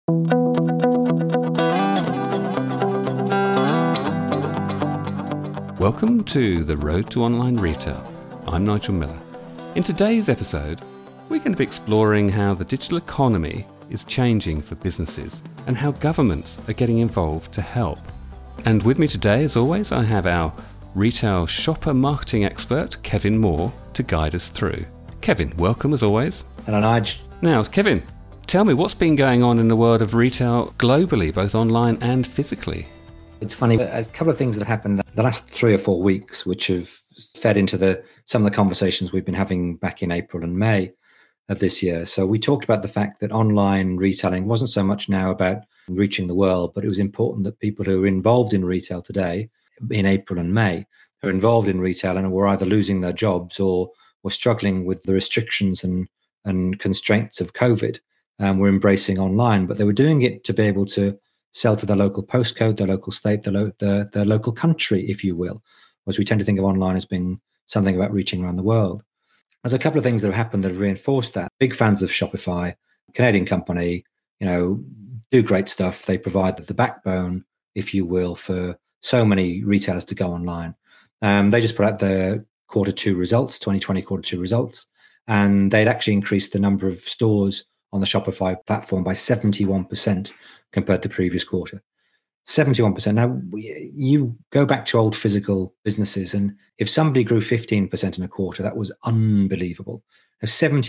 Welcome to The Road to Online Retail. I'm Nigel Miller. In today's episode, we're going to be exploring how the digital economy is changing for businesses and how governments are getting involved to help. And with me today, as always, I have our retail shopper marketing expert, Kevin Moore, to guide us through. Kevin, welcome as always. Hello, Nigel. Now, Kevin, tell me what's been going on in the world of retail globally, both online and physically. It's funny, a couple of things that have happened the last 3 or 4 weeks, which have fed into some of the conversations we've been having back in April and May of this year. So we talked about the fact that online retailing wasn't so much now about reaching the world, but it was important that people who are involved in retail today, in April and May, who are involved in retail and were either losing their jobs or were struggling with the restrictions and constraints of COVID, were embracing online. But they were doing it to be able to sell to their local postcode, their local state, their local country, if you will, whereas we tend to think of online as being something about reaching around the world. There's a couple of things that have happened that have reinforced that. Big fans of Shopify, Canadian company, do great stuff. They provide the backbone, if you will, for so many retailers to go online. They just put out their Q2 results, 2020 Q2 results, and they'd actually increased the number of stores on the Shopify platform by 71% compared to the previous quarter. 71%. Now, you go back to old physical businesses, and if somebody grew 15% in a quarter, that was unbelievable. A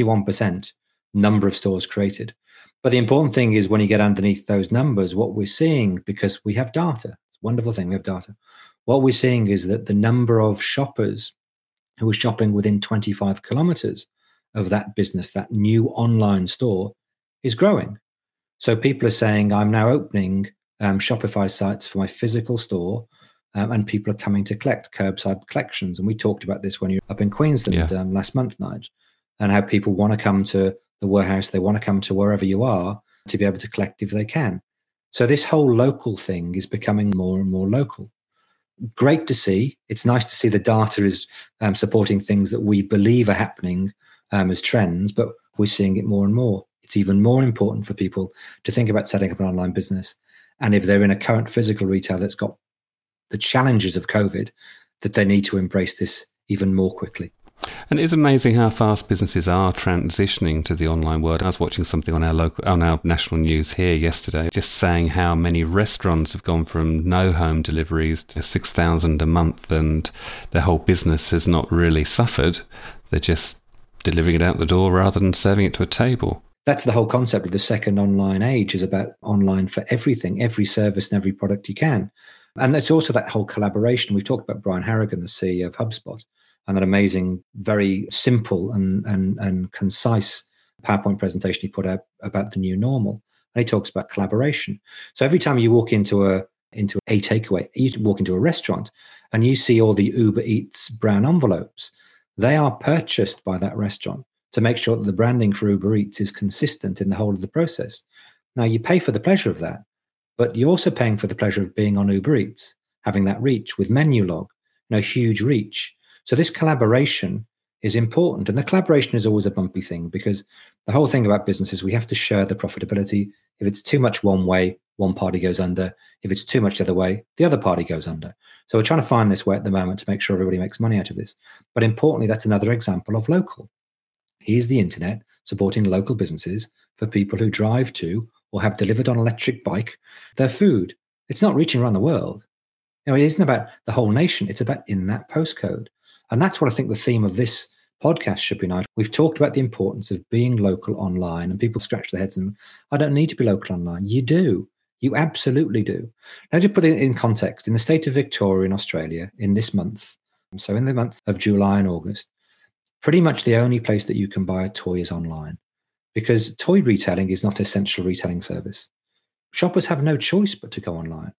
71% number of stores created. But the important thing is when you get underneath those numbers, what we're seeing, because we have data, it's a wonderful thing, we have data. What we're seeing is that the number of shoppers who are shopping within 25 kilometers of that business, that new online store, is growing. So people are saying, I'm now opening Shopify sites for my physical Store, and people are coming to collect curbside collections. And we talked about this when you were up in Queensland last month, Nigel, and how people want to come to the warehouse, they want to come to wherever you are to be able to collect if they can. So this whole local thing is becoming more and more local. Great to see. It's nice to see the data is supporting things that we believe are happening as trends, but we're seeing it more and more. It's even more important for people to think about setting up an online business. And if they're in a current physical retail that's got the challenges of COVID, that they need to embrace this even more quickly. And it's amazing how fast businesses are transitioning to the online world. I was watching something on our national news here yesterday, just saying how many restaurants have gone from no home deliveries to 6,000 a month, and their whole business has not really suffered. They're just delivering it out the door rather than serving it to a table. That's the whole concept of the second online age, is about online for everything, every service and every product you can. And it's also that whole collaboration. We've talked about Brian Harrigan, the CEO of HubSpot, and that amazing, very simple and concise PowerPoint presentation he put out about the new normal. And he talks about collaboration. So every time you walk into a takeaway, you walk into a restaurant and you see all the Uber Eats brown envelopes, they are purchased by that restaurant to make sure that the branding for Uber Eats is consistent in the whole of the process. Now, you pay for the pleasure of that, but you're also paying for the pleasure of being on Uber Eats, having that reach with Menulog, huge reach. So this collaboration is important. And the collaboration is always a bumpy thing, because the whole thing about business is we have to share the profitability. If it's too much one way, one party goes under. If it's too much the other way, the other party goes under. So we're trying to find this way at the moment to make sure everybody makes money out of this. But importantly, that's another example of local. Here's the internet supporting local businesses for people who drive to or have delivered on electric bike their food. It's not reaching around the world. It isn't about the whole nation. It's about in that postcode. And that's what I think the theme of this podcast should be, Nigel. We've talked about the importance of being local online, and people scratch their heads and, I don't need to be local online. You do. You absolutely do. Now, to put it in context, in the state of Victoria in Australia, in this month, so in the month of July and August, pretty much the only place that you can buy a toy is online, because toy retailing is not an essential retailing service. Shoppers have no choice but to go online.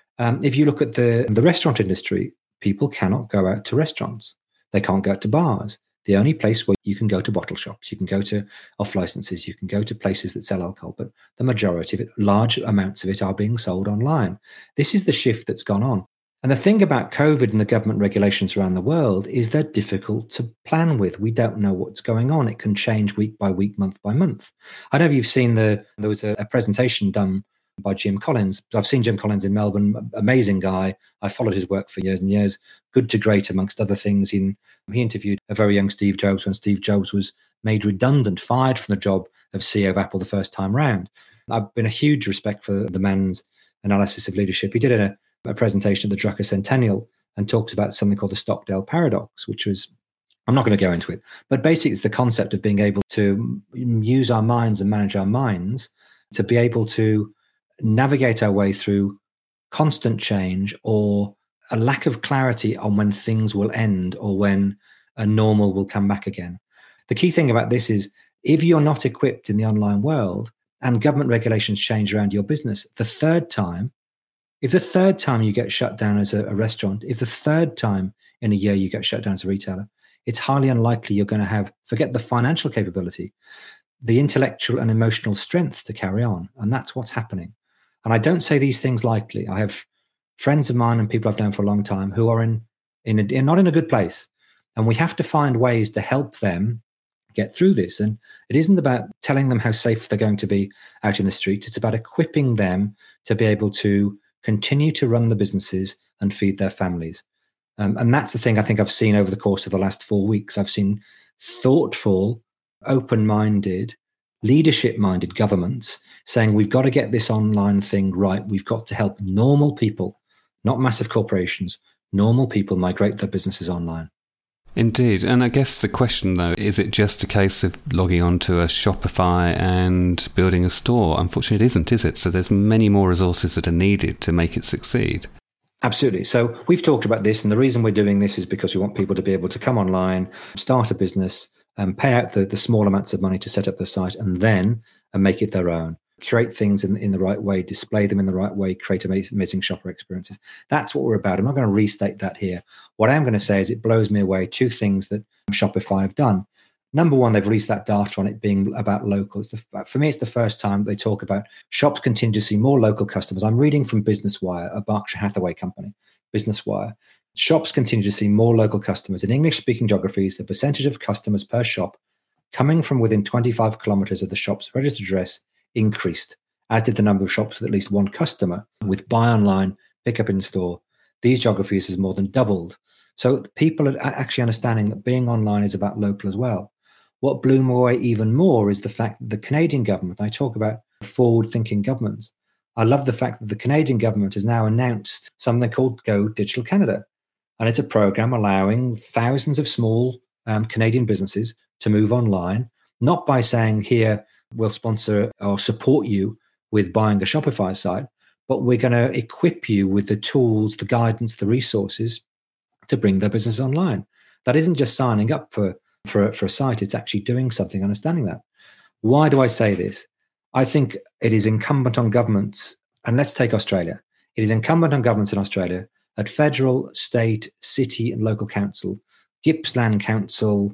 If you look at the restaurant industry, people cannot go out to restaurants. They can't go out to bars. The only place where you can go to bottle shops, you can go to off licenses, you can go to places that sell alcohol, but the majority of it, large amounts of it, are being sold online. This is the shift that's gone on. And the thing about COVID and the government regulations around the world is they're difficult to plan with. We don't know what's going on. It can change week by week, month by month. I don't know if you've seen there was a presentation done by Jim Collins. I've seen Jim Collins in Melbourne, amazing guy. I followed his work for years and years, good to great amongst other things. He interviewed a very young Steve Jobs when Steve Jobs was made redundant, fired from the job of CEO of Apple the first time round. I've been a huge respect for the man's analysis of leadership. He did a presentation at the Drucker Centennial and talks about something called the Stockdale Paradox, which was, I'm not going to go into it, but basically it's the concept of being able to use our minds and manage our minds to be able to navigate our way through constant change or a lack of clarity on when things will end or when a normal will come back again. The key thing about this is if you're not equipped in the online world and government regulations change around your business, if the third time you get shut down as a restaurant, if the third time in a year you get shut down as a retailer, it's highly unlikely you're going to have, forget the financial capability, the intellectual and emotional strength to carry on. And that's what's happening. And I don't say these things lightly. I have friends of mine and people I've known for a long time who are not in a good place. And we have to find ways to help them get through this. And it isn't about telling them how safe they're going to be out in the streets. It's about equipping them to be able to continue to run the businesses and feed their families. And that's the thing I think I've seen over the course of the last 4 weeks. I've seen thoughtful, open-minded, leadership-minded governments saying, we've got to get this online thing right. We've got to help normal people, not massive corporations, normal people migrate their businesses online. Indeed. And I guess the question, though, is it just a case of logging onto a Shopify and building a store? Unfortunately, it isn't, is it? So there's many more resources that are needed to make it succeed. Absolutely. So we've talked about this, and the reason we're doing this is because we want people to be able to come online, start a business, and pay out the small amounts of money to set up the site, and then make it their own. Create things in the right way, display them in the right way, create amazing shopper experiences. That's what we're about. I'm not going to restate that here. What I am going to say is it blows me away 2 things that Shopify have done. Number one, they've released that data on it being about local. For me, it's the first time they talk about shops continue to see more local customers. I'm reading from Business Wire, a Berkshire Hathaway company, Business Wire. Shops continue to see more local customers. In English-speaking geographies, the percentage of customers per shop coming from within 25 kilometers of the shop's registered address increased, as did the number of shops with at least one customer with buy online, pick up in store. These geographies has more than doubled. So people are actually understanding that being online is about local as well. What blew me away even more is the fact that the Canadian government, I talk about forward-thinking governments, I love the fact that the Canadian government has now announced something called Go Digital Canada. And it's a program allowing thousands of small Canadian businesses to move online, not by saying, here, we'll sponsor or support you with buying a Shopify site, but we're going to equip you with the tools, the guidance, the resources to bring their business online. That isn't just signing up for a site, it's actually doing something, understanding that. Why do I say this? I think it is incumbent on governments, and let's take Australia. It is incumbent on governments in Australia at federal, state, city, and local council, Gippsland Council,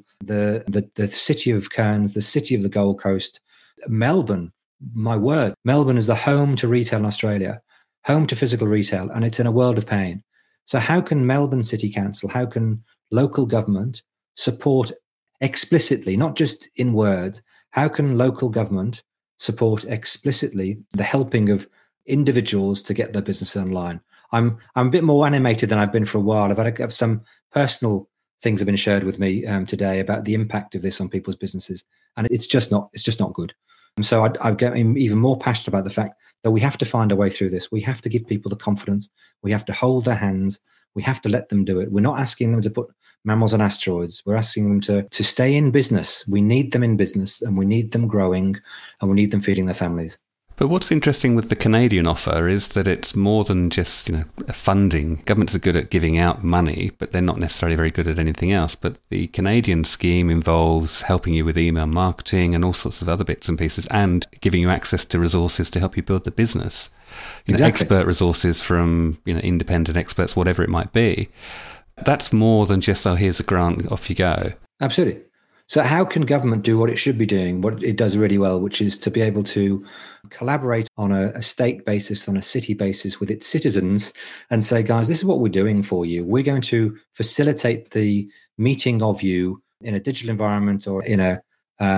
the city of Cairns, the city of the Gold Coast, Melbourne, my word, Melbourne is the home to retail in Australia, home to physical retail, and it's in a world of pain. So how can Melbourne City Council, how can local government support explicitly, not just in words, how can local government support explicitly the helping of individuals to get their business online? I'm a bit more animated than I've been for a while. I've had some personal things have been shared with me today about the impact of this on people's businesses, and it's just not good. And so I get even more passionate about the fact that we have to find a way through this. We have to give people the confidence. We have to hold their hands. We have to let them do it. We're not asking them to put mammals on asteroids. We're asking them to stay in business. We need them in business, and we need them growing, and we need them feeding their families. But what's interesting with the Canadian offer is that it's more than just, funding. Governments are good at giving out money, but they're not necessarily very good at anything else. But the Canadian scheme involves helping you with email marketing and all sorts of other bits and pieces, and giving you access to resources to help you build the business. Exactly. Expert resources from, independent experts, whatever it might be. That's more than just, here's a grant, off you go. Absolutely. So how can government do what it should be doing, what it does really well, which is to be able to collaborate on a state basis, on a city basis with its citizens and say, guys, this is what we're doing for you. We're going to facilitate the meeting of you in a digital environment or in a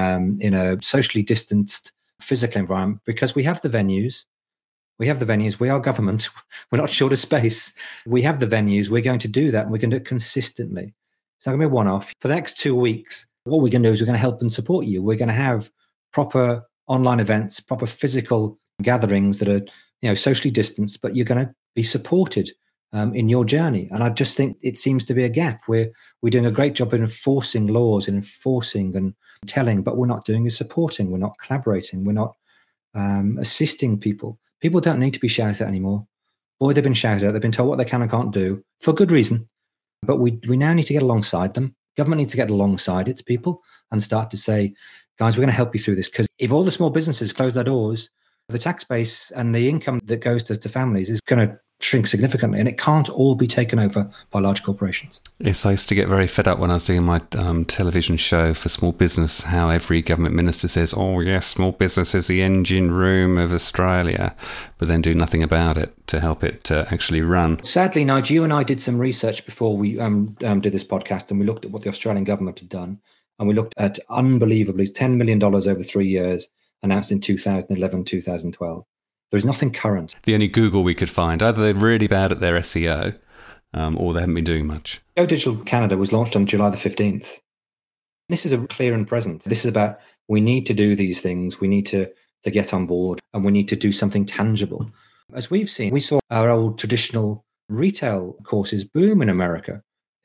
socially distanced physical environment because we have the venues. We are government. We're not short of space. We have the venues. We're going to do that. And we're going to do it consistently. It's not going to be a one-off. For the next 2 weeks, what we're going to do is we're going to help and support you. We're going to have proper online events, proper physical gatherings that are, socially distanced, but you're going to be supported in your journey. And I just think it seems to be a gap where we're doing a great job in enforcing laws and enforcing and telling, but we're not doing is supporting. We're not collaborating. We're not assisting people. People don't need to be shouted at anymore. Boy, they've been shouted at. They've been told what they can and can't do for good reason. But we now need to get alongside them. Government needs to get alongside its people and start to say, guys, we're going to help you through this. Because if all the small businesses close their doors, the tax base and the income that goes to families is going to shrink significantly, and it can't all be taken over by large corporations. Yes, I used to get very fed up when I was doing my television show for small business, how every government minister says, oh yes, small business is the engine room of Australia, but then do nothing about it to help it actually run. Sadly, Nigel, you and I did some research before we did this podcast, and we looked at what the Australian government had done, and we looked at unbelievably $10 million over 3 years, announced in 2011, 2012. There's nothing current. The only Google we could find, either they're really bad at their SEO or they haven't been doing much. Go Digital Canada was launched on July the 15th. This is a clear and present. This is about we need to do these things. We need to get on board and we need to do something tangible. As we've seen, we saw our old traditional retail courses boom in America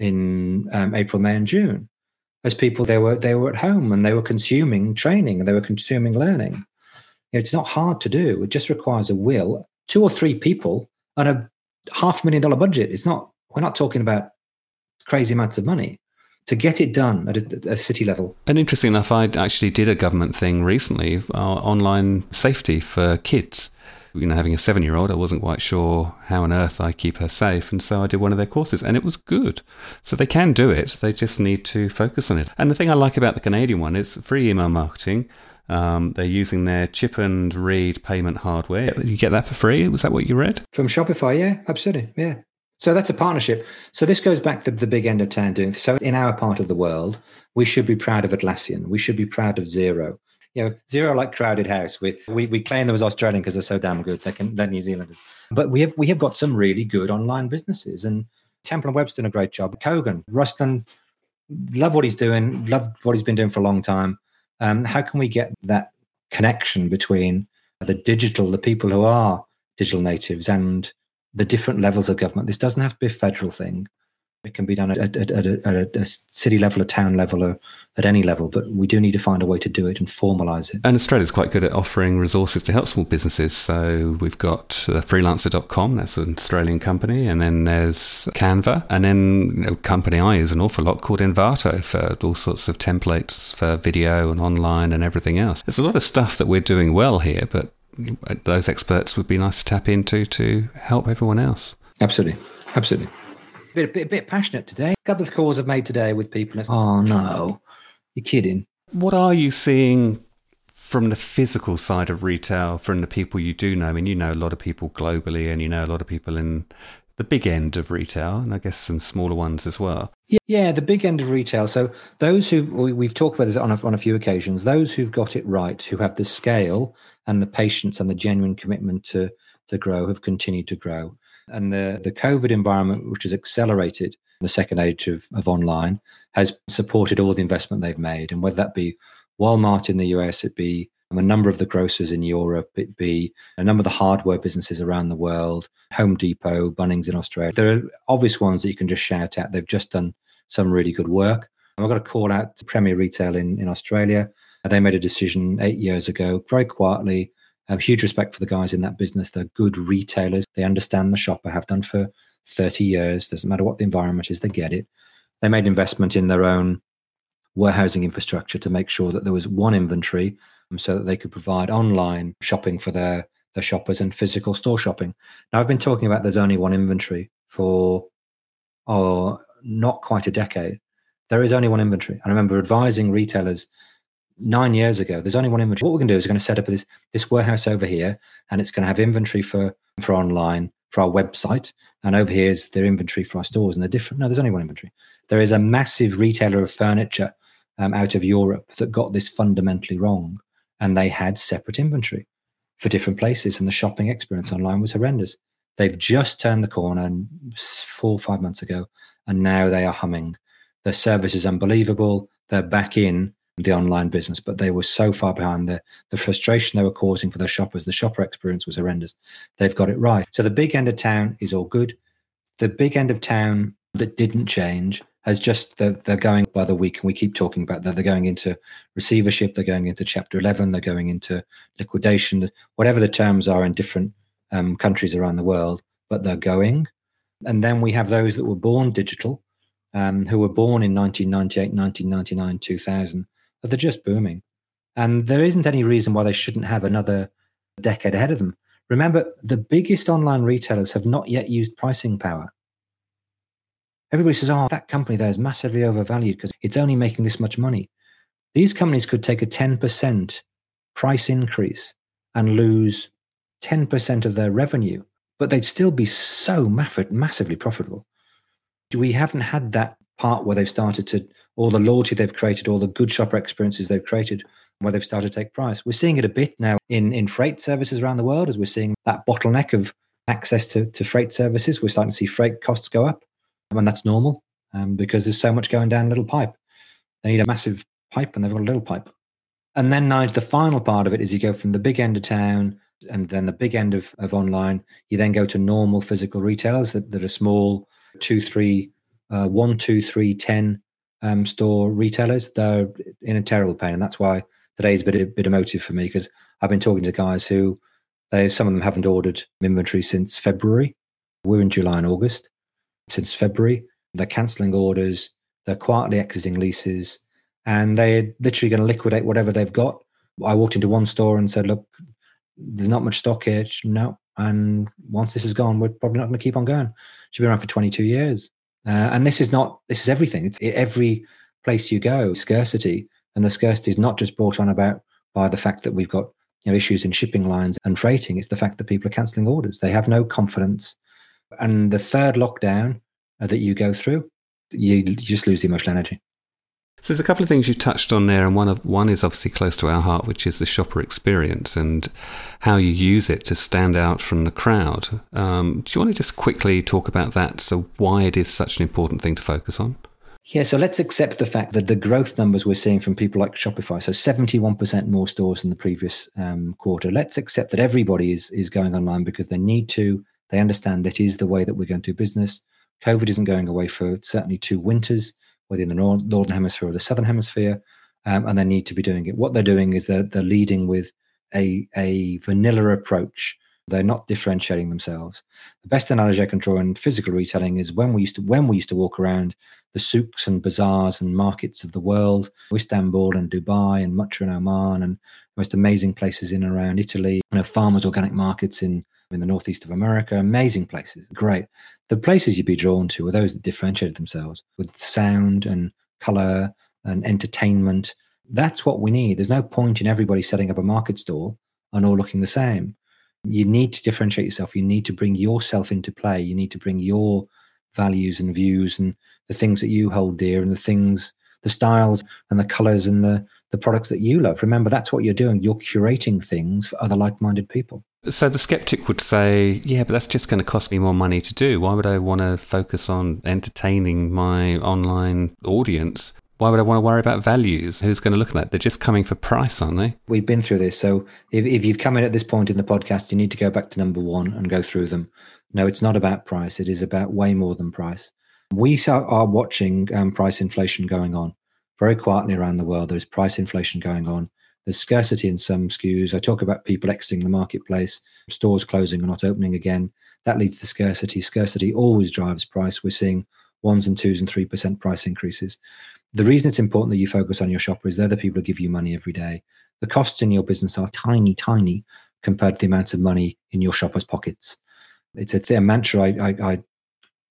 in April, May and June. As people, they were at home and they were consuming training and they were consuming learning. It's not hard to do. It just requires a will, 2 or 3 people, and a $500,000 budget. We're not talking about crazy amounts of money to get it done at a city level. And interesting enough, I actually did a government thing recently, online safety for kids. Having a 7-year-old, I wasn't quite sure how on earth I keep her safe. And so I did one of their courses and it was good. So they can do it. They just need to focus on it. And the thing I like about the Canadian one is free email marketing. They're using their chip and read payment hardware. You get that for free? Was that what you read? From Shopify, yeah, absolutely, yeah. So that's a partnership. So this goes back to the big end of town doing. So in our part of the world, we should be proud of Atlassian. We should be proud of Xero. Xero like Crowded House. We claim them as Australian because they're so damn good. They're New Zealanders. But we have got some really good online businesses. And Temple & Web's done a great job. Kogan, Rustin, love what he's doing. Love what he's been doing for a long time. How can we get that connection between the people who are digital natives and the different levels of government? This doesn't have to be a federal thing. It can be done at a city level, a town level, or at any level, but we do need to find a way to do it and formalise it. And Australia's quite good at offering resources to help small businesses. So we've got freelancer.com, that's an Australian company, and then there's Canva, and then a company I use an awful lot called Envato for all sorts of templates for video and online and everything else. There's a lot of stuff that we're doing well here, but those experts would be nice to tap into to help everyone else. Absolutely. A bit passionate today. A couple of calls I've made today with people. Oh, no, you're kidding. What are you seeing from the physical side of retail, from the people you do know? I mean, you know a lot of people globally and you know a lot of people in the big end of retail and I guess some smaller ones as well. Yeah, the big end of retail. So those we've talked about this on a few occasions, those who've got it right, who have the scale and the patience and the genuine commitment to grow, have continued to grow. And the COVID environment, which has accelerated the second age of online, has supported all the investment they've made. And whether that be Walmart in the US, it be a number of the grocers in Europe, it be a number of the hardware businesses around the world, Home Depot, Bunnings in Australia. There are obvious ones that you can just shout at. They've just done some really good work. And I've got to call out Premier Retail in Australia. They made a decision 8 years ago, very quietly. Huge respect for the guys in that business. They're good retailers. They understand the shopper, have done for 30 years. Doesn't matter what the environment is, they get it. They made investment in their own warehousing infrastructure to make sure that there was one inventory so that they could provide online shopping for their shoppers and physical store shopping. Now, I've been talking about there's only one inventory for not quite a decade. There is only one inventory. I remember advising retailers 9 years ago, there's only one inventory. What we're going to do is we're going to set up this warehouse over here, and it's going to have inventory for online, for our website, and over here is their inventory for our stores, and they're different. No, there's only one inventory. There is a massive retailer of furniture out of Europe that got this fundamentally wrong, and they had separate inventory for different places, and the shopping experience online was horrendous. They've just turned the corner 4 or 5 months ago, and now they are humming. Their service is unbelievable. They're back in the online business, but they were so far behind. The frustration they were causing for their shoppers, the shopper experience was horrendous. They've got it right. So the big end of town is all good. The big end of town that didn't change has just, they're going by the week, and we keep talking about that. They're going into receivership, they're going into Chapter 11, they're going into liquidation, whatever the terms are in different countries around the world, but they're going. And then we have those that were born digital, who were born in 1998, 1999, 2000, but they're just booming. And there isn't any reason why they shouldn't have another decade ahead of them. Remember, the biggest online retailers have not yet used pricing power. Everybody says, oh, that company there is massively overvalued because it's only making this much money. These companies could take a 10% price increase and lose 10% of their revenue, but they'd still be so massively profitable. We haven't had that part where they've started to, all the loyalty they've created, all the good shopper experiences they've created, where they've started to take price. We're seeing it a bit now in freight services around the world, as we're seeing that bottleneck of access to freight services. We're starting to see freight costs go up, and that's normal because there's so much going down a little pipe. They need a massive pipe, and they've got a little pipe. And then, Nigel, the final part of it is you go from the big end of town and then the big end of online. You then go to normal physical retailers that are small, 2, 3, 1, 2, 3, 10 store retailers. They're in a terrible pain, and that's why today's a bit emotive for me, because I've been talking to guys who some of them haven't ordered inventory since February. We're in July and August. Since February, they're cancelling orders. They're quietly exiting leases, and they're literally going to liquidate whatever they've got. I walked into one store and said, "Look, there's not much stock here." No, and once this is gone, we're probably not going to keep on going. She's been around for 22 years. And this is everything. It's every place you go, scarcity. And the scarcity is not just brought on about by the fact that we've got issues in shipping lines and freighting. It's the fact that people are cancelling orders. They have no confidence. And the third lockdown that you go through, you just lose the emotional energy. So there's a couple of things you touched on there, and one is obviously close to our heart, which is the shopper experience and how you use it to stand out from the crowd. Do you want to just quickly talk about that? So why it is such an important thing to focus on? Yeah, so let's accept the fact that the growth numbers we're seeing from people like Shopify, so 71% more stores than the previous quarter. Let's accept that everybody is going online because they need to. They understand that is the way that we're going to do business. COVID isn't going away for certainly 2 winters, whether in the Northern Hemisphere or the Southern Hemisphere, and they need to be doing it. What they're doing is they're leading with a vanilla approach. They're not differentiating themselves. The best analogy I can draw in physical retailing is when we used to walk around the souks and bazaars and markets of the world, Istanbul and Dubai and Muttra and Oman and the most amazing places in and around Italy, farmers' organic markets in the northeast of America, amazing places, great. The places you'd be drawn to are those that differentiated themselves with sound and color and entertainment. That's what we need. There's no point in everybody setting up a market stall and all looking the same. You need to differentiate yourself. You need to bring yourself into play. You need to bring your values and views and the things that you hold dear and the styles and the colors and the products that you love. Remember, that's what you're doing. You're curating things for other like-minded people. So the skeptic would say, yeah, but that's just going to cost me more money to do. Why would I want to focus on entertaining my online audience? Why would I want to worry about values? Who's going to look at that? They're just coming for price, aren't they? We've been through this. So if you've come in at this point in the podcast, you need to go back to number 1 and go through them. No, it's not about price. It is about way more than price. We are watching price inflation going on very quietly around the world. There's price inflation going on. There's scarcity in some SKUs. I talk about people exiting the marketplace, stores closing or not opening again. That leads to scarcity. Scarcity always drives price. We're seeing 1s and 2s and 3% price increases. The reason it's important that you focus on your shopper is they're the people who give you money every day. The costs in your business are tiny, tiny compared to the amounts of money in your shopper's pockets. It's a mantra I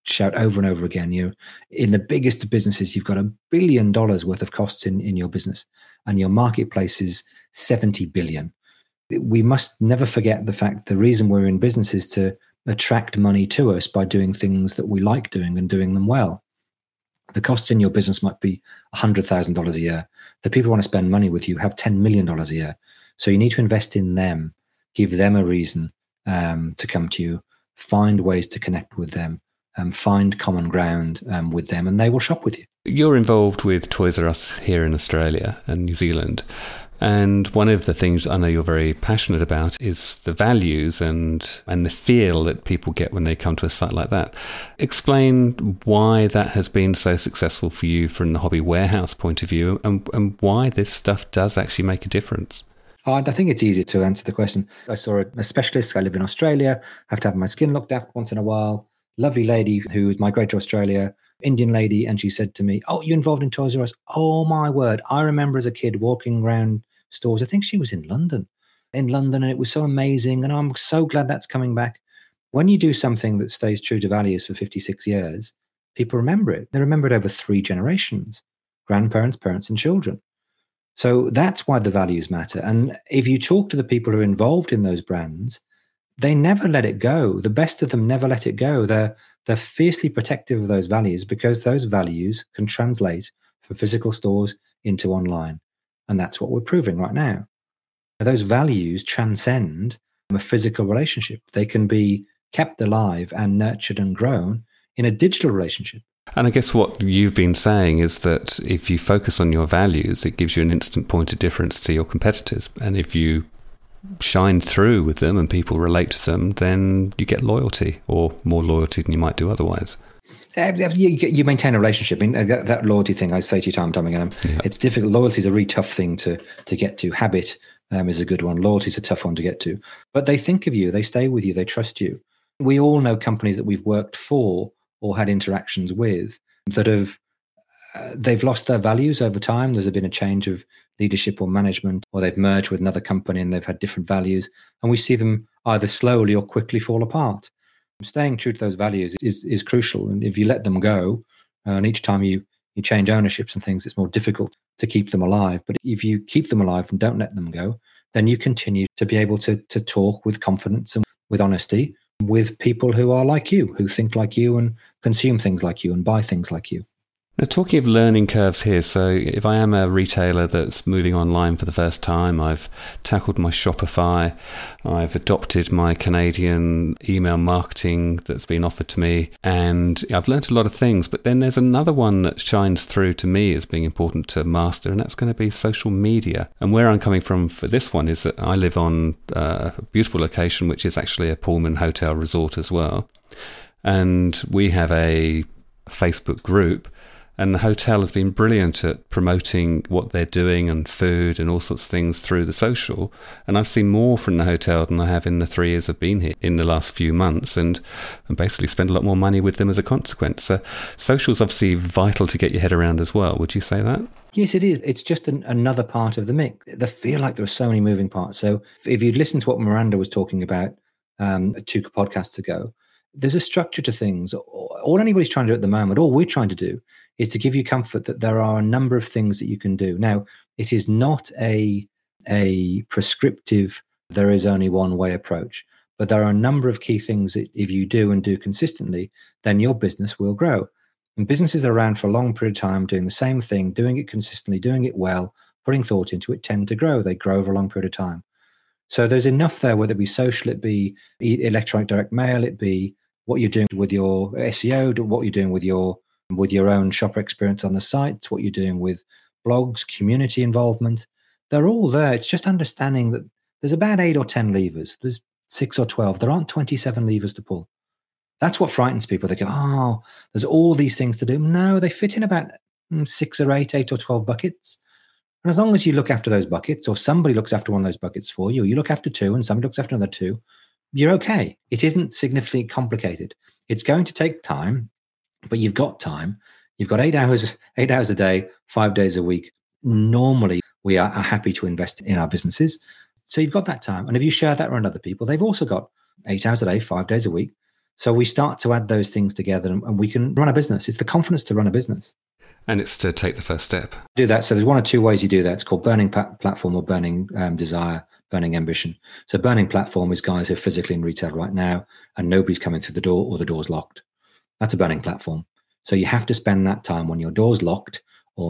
shout over and over again, you're in the biggest of businesses, you've got $1 billion worth of costs in your business, and your marketplace is 70 billion. We must never forget the fact the reason we're in business is to attract money to us by doing things that we like doing and doing them well. The costs in your business might be $100,000 a year. The people who want to spend money with you have $10 million a year. So you need to invest in them, give them a reason to come to you, find ways to connect with them, find common ground with them, and they will shop with you. You're involved with Toys R Us here in Australia and New Zealand. And one of the things I know you're very passionate about is the values and the feel that people get when they come to a site like that. Explain why that has been so successful for you from the hobby warehouse point of view, and why this stuff does actually make a difference. I think it's easy to answer the question. I saw a specialist. I live in Australia. I have to have my skin looked after once in a while. Lovely lady who migrated to Australia, Indian lady, and she said to me, "Oh, you involved in Toys R Us?" Oh my word! I remember as a kid walking around stores. I think she was in London, and it was so amazing. And I'm so glad that's coming back. When you do something that stays true to values for 56 years, people remember it. They remember it over 3 generations: grandparents, parents, and children. So that's why the values matter. And if you talk to the people who are involved in those brands, they never let it go. The best of them never let it go. They're fiercely protective of those values, because those values can translate from physical stores into online. And that's what we're proving right now. Those values transcend a physical relationship. They can be kept alive and nurtured and grown in a digital relationship. And I guess what you've been saying is that if you focus on your values, it gives you an instant point of difference to your competitors. And if you shine through with them and people relate to them, then you get loyalty, or more loyalty than you might do otherwise. You maintain a relationship. I mean, that loyalty thing, I say to you time and time again, It's difficult. Loyalty is a really tough thing to get to. Habit is a good one. Loyalty is a tough one to get to. But they think of you, they stay with you, they trust you. We all know companies that we've worked for or had interactions with that they've lost their values over time. There's been a change of leadership or management, or they've merged with another company and they've had different values. And we see them either slowly or quickly fall apart. Staying true to those values is crucial. And if you let them go, and each time you change ownerships and things, it's more difficult to keep them alive. But if you keep them alive and don't let them go, then you continue to be able to talk with confidence and with honesty with people who are like you, who think like you and consume things like you and buy things like you. Now, talking of learning curves here, so if I am a retailer that's moving online for the first time, I've tackled my Shopify, I've adopted my Canadian email marketing that's been offered to me, and I've learnt a lot of things, but then there's another one that shines through to me as being important to master, and that's going to be social media. And where I'm coming from for this one is that I live on a beautiful location, which is actually a Pullman hotel resort as well. And we have a Facebook group. And the hotel has been brilliant at promoting what they're doing and food and all sorts of things through the social. And I've seen more from the hotel than I have in the 3 years I've been here in the last few months, and basically spend a lot more money with them as a consequence. So social is obviously vital to get your head around as well. Would you say that? Yes, it is. It's just another part of the mix. I feel like there are so many moving parts. So if you listen to what Miranda was talking about 2 podcasts ago, there's a structure to things. All anybody's trying to do at the moment, all we're trying to do, is to give you comfort that there are a number of things that you can do. Now, it is not a prescriptive, there is only one way approach, but there are a number of key things that if you do and do consistently, then your business will grow. And businesses that are around for a long period of time, doing the same thing, doing it consistently, doing it well, putting thought into it, tend to grow. They grow over a long period of time. So there's enough there, whether it be social, it be electronic direct mail, it be what you're doing with your SEO, what you're doing with your own shopper experience on the site, what you're doing with blogs, community involvement. They're all there. It's just understanding that there's about 8 or 10 levers. There's 6 or 12. There aren't 27 levers to pull. That's what frightens people. They go, oh, there's all these things to do. No, they fit in about 6 or 8 or 12 buckets. And as long as you look after those buckets, or somebody looks after one of those buckets for you, or you look after 2 and somebody looks after another 2, you're okay. It isn't significantly complicated. It's going to take time, but you've got time. You've got 8 hours a day, 5 days a week. Normally, we are happy to invest in our businesses. So you've got that time. And if you share that around other people, they've also got 8 hours a day, 5 days a week. So we start to add those things together and we can run a business. It's the confidence to run a business. And it's to take the first step. Do that. So there's one or two ways you do that. It's called burning platform or burning desire, burning ambition. So burning platform is guys who are physically in retail right now and nobody's coming through the door or the door's locked. That's a burning platform. So you have to spend that time when your door's locked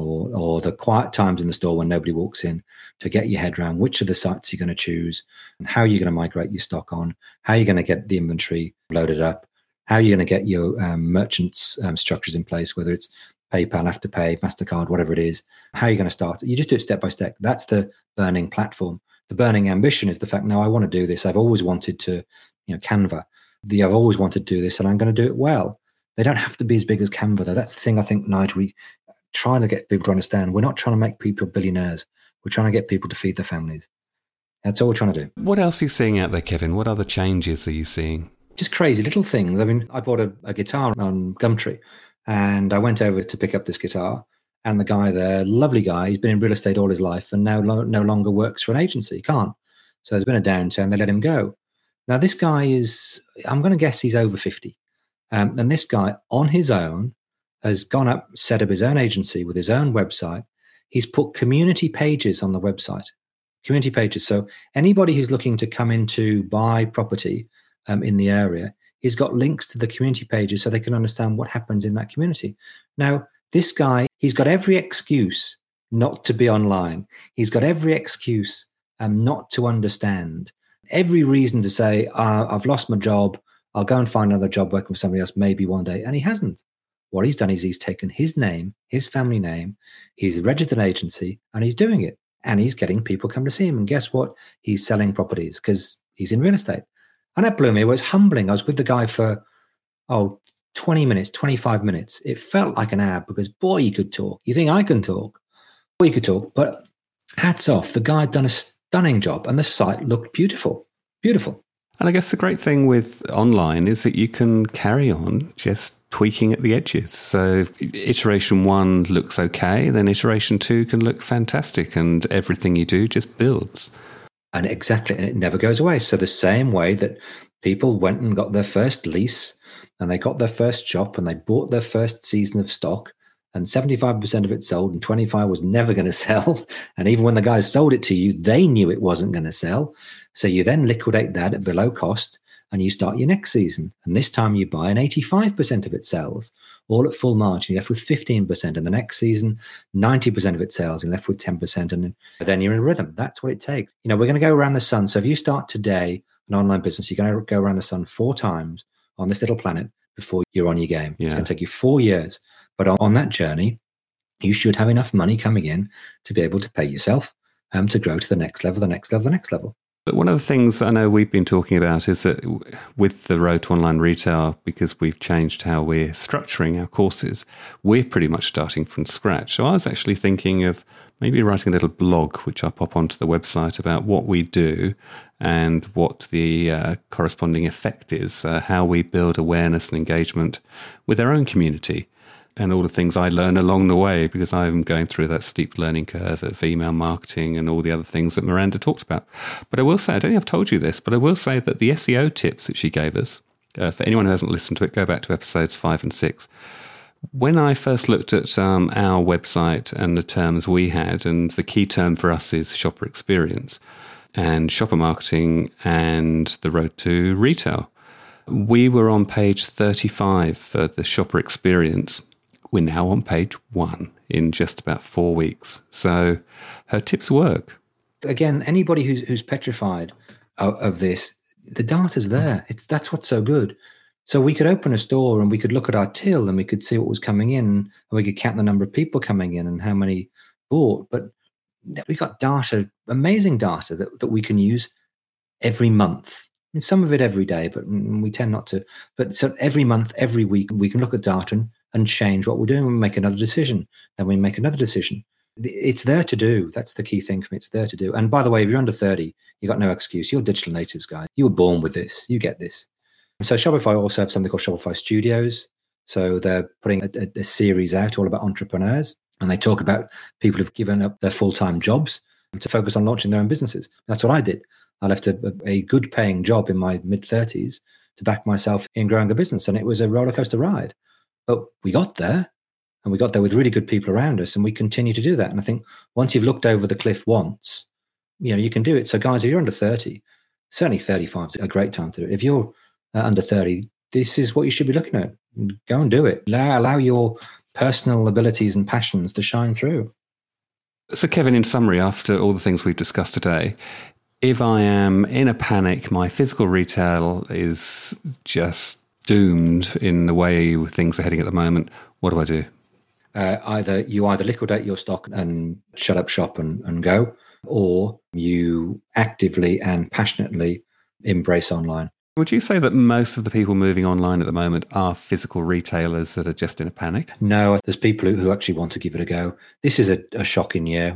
or the quiet times in the store when nobody walks in to get your head around which of the sites you're going to choose, and how you're going to migrate your stock on, how you're going to get the inventory loaded up, how you're going to get your merchants structures in place, whether it's PayPal, Afterpay, MasterCard, whatever it is, how you're going to start. You just do it step by step. That's the burning platform. The burning ambition is the fact, no, I want to do this. I've always wanted to, Canva. I've always wanted to do this and I'm going to do it well. They don't have to be as big as Canva, though. That's the thing I think, Nigel, we trying to get people to understand. We're not trying to make people billionaires. We're trying to get people to feed their families. That's all we're trying to do. What else are you seeing out there, Kevin? What other changes are you seeing? Just crazy little things. I mean, I bought a guitar on Gumtree and I went over to pick up this guitar and the guy there, lovely guy, he's been in real estate all his life and now no longer works for an agency. He can't. So there's been a downturn. They let him go. Now, this guy is, I'm going to guess he's over 50. And this guy on his own has gone up, set up his own agency with his own website. He's put community pages on the website, community pages. So anybody who's looking to come in to buy property in the area, he's got links to the community pages so they can understand what happens in that community. Now, this guy, he's got every excuse not to be online. He's got every excuse not to understand, every reason to say, I've lost my job. I'll go and find another job working for somebody else maybe one day. And he hasn't. What he's done is he's taken his name, his family name, he's registered an agency, and he's doing it. And he's getting people come to see him. And guess what? He's selling properties because he's in real estate. And that blew me. It was humbling. I was with the guy for, 20 minutes, 25 minutes. It felt like an hour because, boy, he could talk. You think I can talk? Boy, he could talk. But hats off. The guy had done a stunning job and the site looked beautiful. Beautiful. And I guess the great thing with online is that you can carry on just tweaking at the edges. So iteration 1 looks okay, then iteration 2 can look fantastic and everything you do just builds. And exactly, and it never goes away. So the same way that people went and got their first lease and they got their first shop and they bought their first season of stock and 75% of it sold and 25 was never going to sell. And even when the guys sold it to you, they knew it wasn't going to sell. So you then liquidate that at below cost and you start your next season. And this time you buy and 85% of it sells, all at full margin. You're left with 15%. And the next season, 90% of it sells. You're left with 10%. And then you're in a rhythm. That's what it takes. We're going to go around the sun. So if you start today an online business, you're going to go around the sun 4 times on this little planet before you're on your game. Yeah. It's going to take you 4 years. But on that journey, you should have enough money coming in to be able to pay yourself to grow to the next level, the next level, the next level. But one of the things I know we've been talking about is that with the Road to Online Retail, because we've changed how we're structuring our courses, we're pretty much starting from scratch. So I was actually thinking of maybe writing a little blog, which I pop onto the website about what we do and what the corresponding effect is, how we build awareness and engagement with our own community. And all the things I learn along the way, because I'm going through that steep learning curve of email marketing and all the other things that Miranda talked about. But I will say, I don't think I've told you this, but I will say that the SEO tips that she gave us, for anyone who hasn't listened to it, go back to episodes 5 and 6. When I first looked at our website and the terms we had, and the key term for us is shopper experience and shopper marketing and the road to retail, we were on page 35 for the shopper experience. We're now on page 1 in just about 4 weeks. So her tips work. Again, anybody who's petrified of this, the data's there. That's what's so good. So we could open a store and we could look at our till and we could see what was coming in and we could count the number of people coming in and how many bought. But we got data, amazing data that we can use every month. I mean, some of it every day, but we tend not to. But so every month, every week, we can look at data and change what we're doing. We make another decision. Then we make another decision. It's there to do. That's the key thing for me. It's there to do. And by the way, if you're under 30, you've got no excuse. You're digital natives, guys. You were born with this. You get this. So Shopify also have something called Shopify Studios. So they're putting a series out all about entrepreneurs. And they talk about people who've given up their full-time jobs to focus on launching their own businesses. That's what I did. I left a good paying job in my mid-30s to back myself in growing a business. And it was a roller coaster ride. But we got there, and we got there with really good people around us, and we continue to do that. And I think once you've looked over the cliff once, you can do it. So guys, if you're under 30, certainly 35 is a great time to do it. If you're under 30, this is what you should be looking at. Go and do it. Allow your personal abilities and passions to shine through. So, Kevin, in summary, after all the things we've discussed today, if I am in a panic, my physical retail is just doomed in the way things are heading at the moment, what do I do? Either liquidate your stock and shut up shop and go, or you actively and passionately embrace online. Would you say that most of the people moving online at the moment are physical retailers that are just in a panic? No, there's people who actually want to give it a go. This is a shocking year.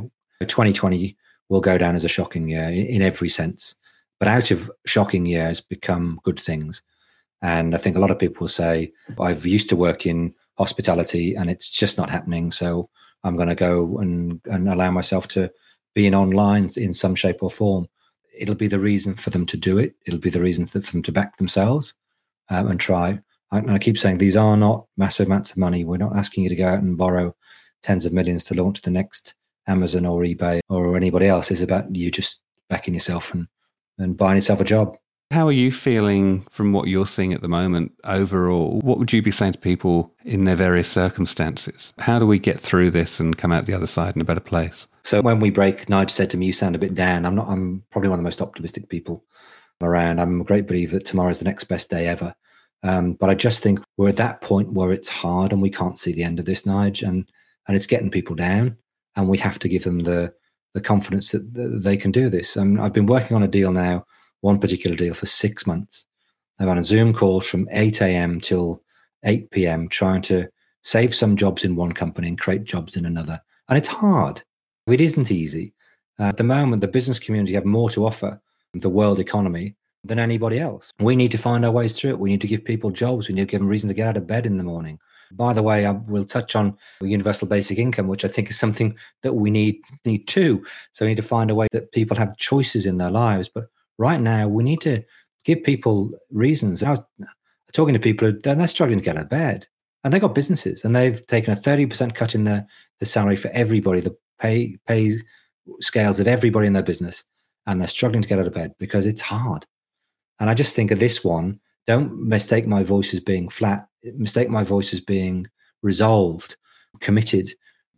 2020 will go down as a shocking year in every sense. But out of shocking years become good things. And I think a lot of people say, I've used to work in hospitality and it's just not happening. So I'm going to go and allow myself to be in online in some shape or form. It'll be the reason for them to do it. It'll be the reason for them to back themselves and try. I keep saying these are not massive amounts of money. We're not asking you to go out and borrow tens of millions to launch the next Amazon or eBay or anybody else. It's about you just backing yourself and buying yourself a job. How are you feeling from what you're seeing at the moment overall? What would you be saying to people in their various circumstances? How do we get through this and come out the other side in a better place? So when we break, Nigel said to me, you sound a bit down. I'm probably one of the most optimistic people around. I'm a great believer that tomorrow's the next best day ever. But I just think we're at that point where it's hard and we can't see the end of this, Nigel, and it's getting people down, and we have to give them the confidence that they can do this. I've been working on a deal now, one particular deal, for 6 months. I've on a Zoom calls from 8 a.m. till 8 p.m. trying to save some jobs in one company and create jobs in another. And it's hard. It isn't easy. At the moment, the business community have more to offer the world economy than anybody else. We need to find our ways through it. We need to give people jobs. We need to give them reason to get out of bed in the morning. By the way, I will touch on universal basic income, which I think is something that we need too. So we need to find a way that people have choices in their lives. But right now, we need to give people reasons. I was talking to people who they're struggling to get out of bed, and they've got businesses, and they've taken a 30% cut in the salary for everybody, the pay scales of everybody in their business, and they're struggling to get out of bed because it's hard. And I just think of this one, don't mistake my voice as being flat. Mistake my voice as being resolved, committed.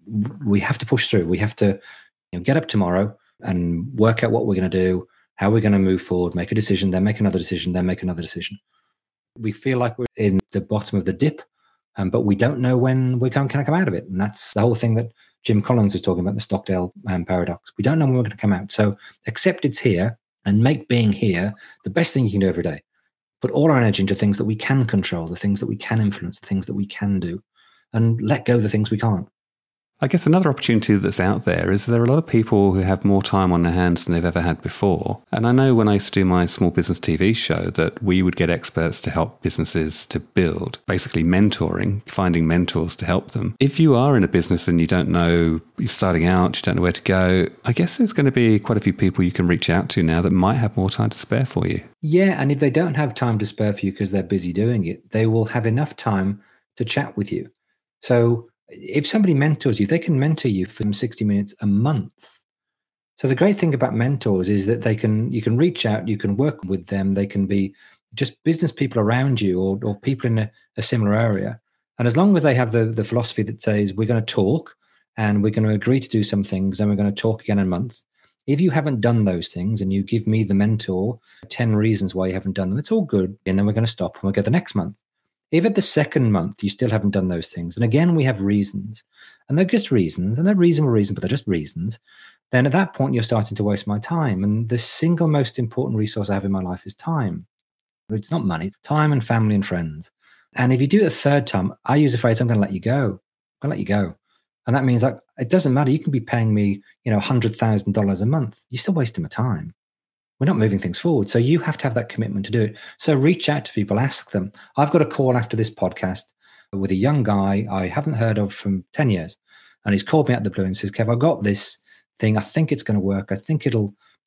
We have to push through. We have to get up tomorrow and work out what we're going to do, how we're going to move forward, make a decision, then make another decision, then make another decision. We feel like we're in the bottom of the dip, but we don't know when we can come out of it. And that's the whole thing that Jim Collins was talking about, the Stockdale paradox. We don't know when we're going to come out. So accept it's here and make being here the best thing you can do every day. Put all our energy into things that we can control, the things that we can influence, the things that we can do, and let go of the things we can't. I guess another opportunity that's out there is there are a lot of people who have more time on their hands than they've ever had before. And I know when I used to do my small business TV show that we would get experts to help businesses to build, basically mentoring, finding mentors to help them. If you are in a business and you don't know, you're starting out, you don't know where to go, I guess there's going to be quite a few people you can reach out to now that might have more time to spare for you. Yeah, and if they don't have time to spare for you because they're busy doing it, they will have enough time to chat with you. So if somebody mentors you, they can mentor you for 60 minutes a month. So the great thing about mentors is that you can reach out, you can work with them. They can be just business people around you or people in a similar area. And as long as they have the philosophy that says, we're going to talk and we're going to agree to do some things and we're going to talk again in a month. If you haven't done those things and you give me, the mentor, 10 reasons why you haven't done them, it's all good. And then we're going to stop and we'll go the next month. If at the second month you still haven't done those things, and again, we have reasons, and they're just reasons, and they're reasonable reasons, but they're just reasons, then at that point, you're starting to waste my time. And the single most important resource I have in my life is time. It's not money, it's time and family and friends. And if you do it a third time, I use the phrase, I'm going to let you go. I'm going to let you go. And that means like, it doesn't matter. You can be paying me, $100,000 a month. You're still wasting my time. We're not moving things forward. So you have to have that commitment to do it. So reach out to people, ask them. I've got a call after this podcast with a young guy I haven't heard of from 10 years. And he's called me out of the blue and says, Kev, I got this thing. I think it's going to work. I think it'll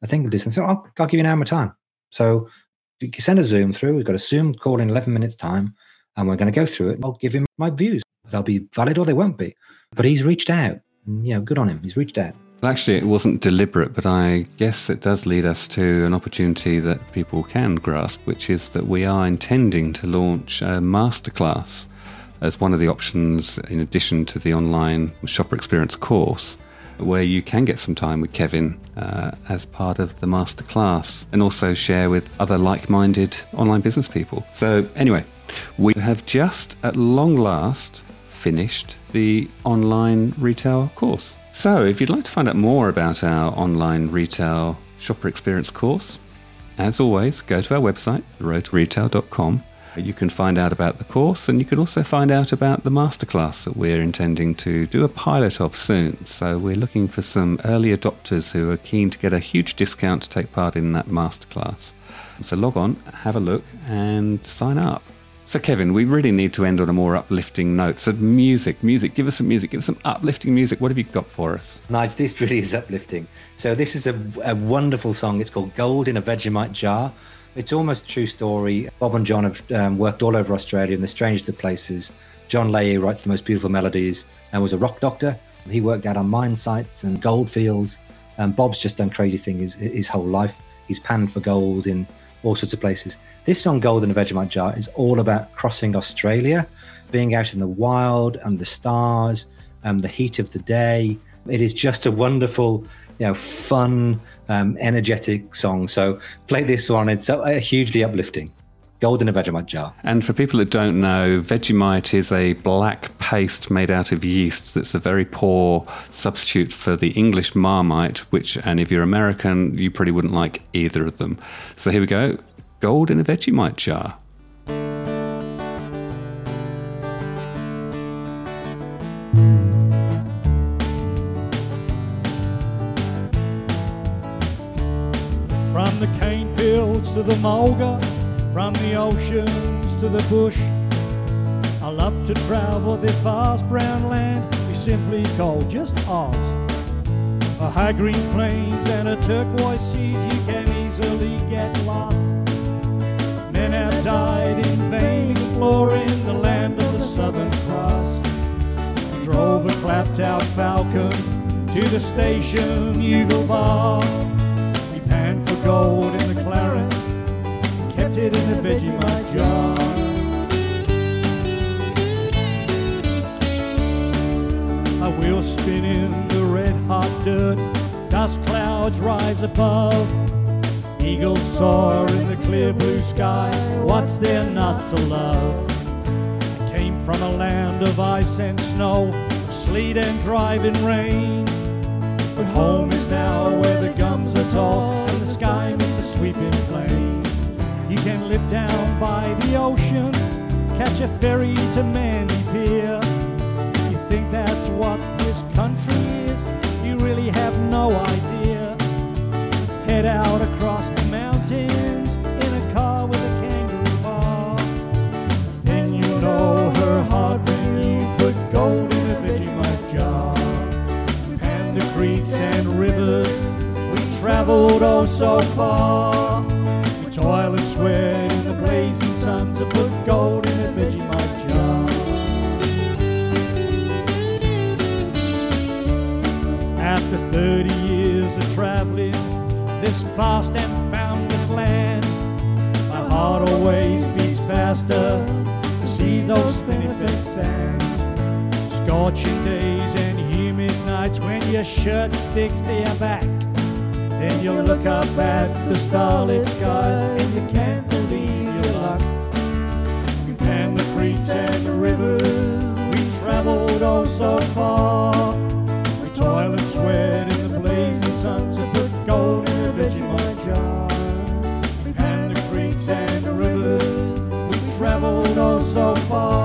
a thing will do something. So I'll give you an hour of my time. So you can send a Zoom through. We've got a Zoom call in 11 minutes time, and we're going to go through it. I'll give him my views. They'll be valid or they won't be. But he's reached out. Good on him. He's reached out. Well, actually, it wasn't deliberate, but I guess it does lead us to an opportunity that people can grasp, which is that we are intending to launch a masterclass as one of the options in addition to the online shopper experience course, where you can get some time with Kevin as part of the masterclass and also share with other like-minded online business people. So anyway, we have just at long last finished the online retail course. So if you'd like to find out more about our online retail shopper experience course, as always, go to our website, theroadtoretail.com. You can find out about the course, and you can also find out about the masterclass that we're intending to do a pilot of soon. So we're looking for some early adopters who are keen to get a huge discount to take part in that masterclass. So log on, have a look, and sign up. So Kevin, we really need to end on a more uplifting note. So music, give us some music, give us some uplifting music. What have you got for us? Nigel, this really is uplifting. So this is a wonderful song. It's called Gold in a Vegemite Jar. It's almost a true story. Bob and John have worked all over Australia in the strangest of places. John Leahy writes the most beautiful melodies and was a rock doctor. He worked out on mine sites and gold fields. Bob's just done crazy things his whole life. He's panned for gold in all sorts of places. This song, Gold in a Vegemite Jar, is all about crossing Australia, being out in the wild and the stars, the heat of the day. It is just a wonderful, fun, energetic song. So play this one. It's hugely uplifting. Gold in a Vegemite Jar. And for people that don't know, Vegemite is a black paste made out of yeast that's a very poor substitute for the English Marmite, and if you're American, you probably wouldn't like either of them. So here we go. Gold in a Vegemite Jar. From the cane fields to the mulga, from the oceans to the bush, I love to travel this vast brown land we simply call just Oz. A high green plains and a turquoise seas, you can easily get lost. Men have died in vain exploring the land of the Southern Cross. I drove a clapped-out falcon to the station Eagle Bar. We panned for gold in the Clarence, kept it in a Vegemite jar. A wheel spin in the red-hot dirt, dust clouds rise above. Eagles soar in the clear blue sky, what's there not to love? I came from a land of ice and snow, sleet and driving rain. But home is now where the gums are tall and the sky meets the sweeping plains. You can live down by the ocean, catch a ferry to Mandy Pier. You think that's what this country is, you really have no idea. Head out across the mountains in a car with a kangaroo bar. Then you know her heart when you put gold in a Vegemite jar. And the creeks and rivers we traveled oh so far. Toil and sweat in the blazing sun to put gold in a Vegemite jar. After 30 years of traveling this vast and boundless land, my heart always beats faster to see those spinifex sands. Scorching days and humid nights when your shirt sticks to your back. Then you look up at the starlit skies and you can't believe your luck. We panned the creeks and the rivers, we traveled oh so far. We toil and sweat in the blazing sun to put gold in a Vegemite jar. We panned the creeks and the rivers, we traveled oh so far.